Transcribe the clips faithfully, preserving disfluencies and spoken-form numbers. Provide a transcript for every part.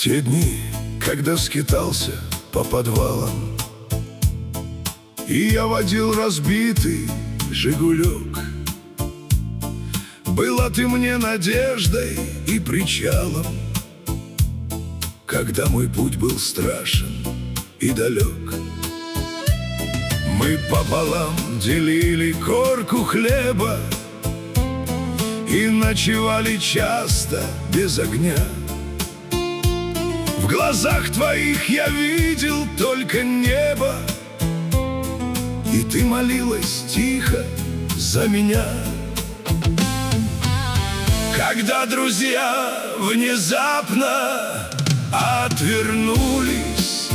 те дни, когда скитался по подвалам, и я водил разбитый «Жигулек». Была ты мне надеждой и причалом, когда мой путь был страшен и далек. Мы пополам делили корку хлеба и ночевали часто без огня. В глазах твоих я видел только небо, и ты молилась тихо за меня. Когда друзья внезапно отвернулись,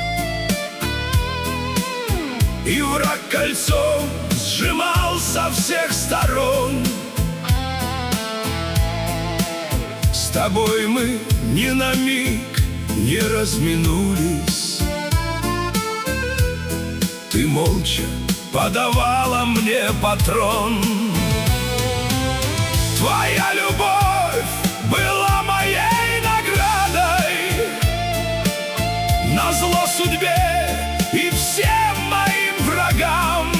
и враг кольцом сжимал со всех сторон, с тобой мы ни на миг не разминулись. Ты молча подавала мне патрон. Твоя любовь была моей наградой, назло судьбе и всем моим врагам.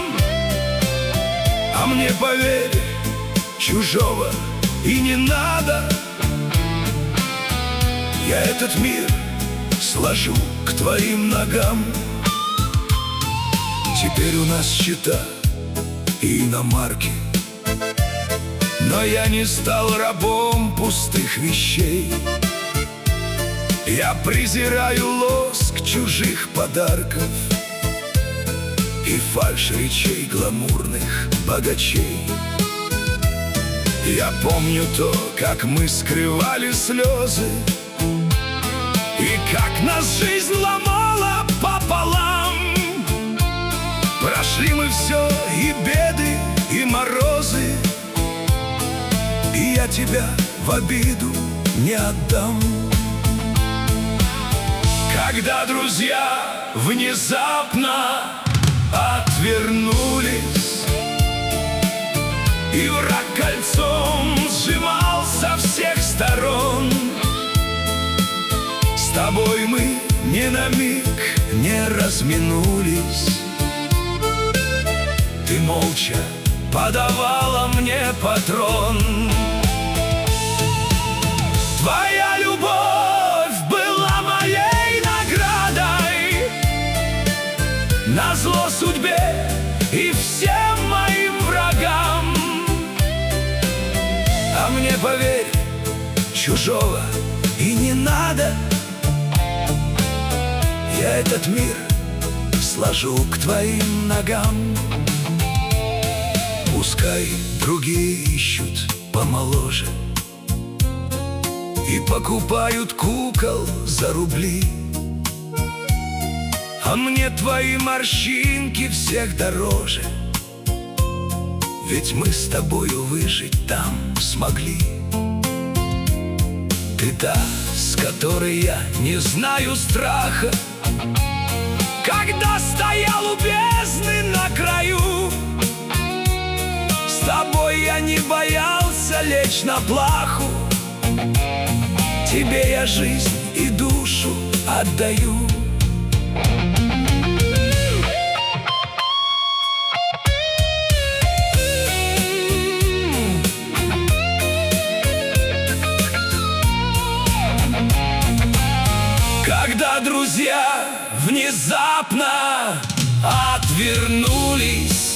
А мне, поверь, чужого и не надо. Я этот мир сложу к твоим ногам. Теперь у нас счета и иномарки, но я не стал рабом пустых вещей. Я презираю лоск чужих подарков и фальшь речей гламурных богачей. Я помню то, как мы скрывали слезы, и как нас жизнь ломала пополам. Прошли мы все, и беды, и морозы, и я тебя в обиду не отдам. Когда друзья внезапно отвернулись, и враг кольцом сжимал со всех сторон, с тобой мы ни на миг не разминулись. Ты молча подавала мне патрон. Твоя любовь была моей наградой, назло судьбе и всем моим врагам. А мне, поверь, чужого и не надо. Я этот мир сложу к твоим ногам. Пускай другие ищут помоложе и покупают кукол за рубли, а мне твои морщинки всех дороже, ведь мы с тобою выжить там смогли. Ты та, с которой я не знаю страха, когда стоял у бездны на краю. С тобой я не боялся лечь на плаху, тебе я жизнь и душу отдаю. Когда друзья внезапно отвернулись,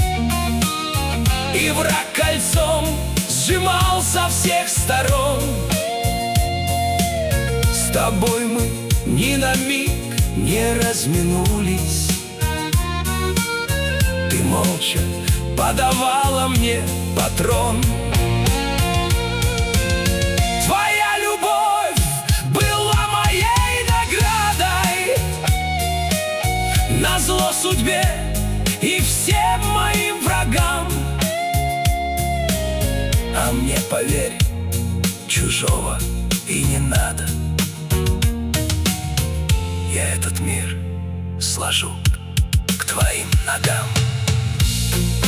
и враг кольцом сжимал со всех сторон, с тобой мы ни на миг не разминулись. Ты молча подавала мне патрон. Твоя любовь была моей наградой, назло судьбе и всем моим врагам. А мне, поверь, чужого и не надо. Я этот мир сложу к твоим ногам.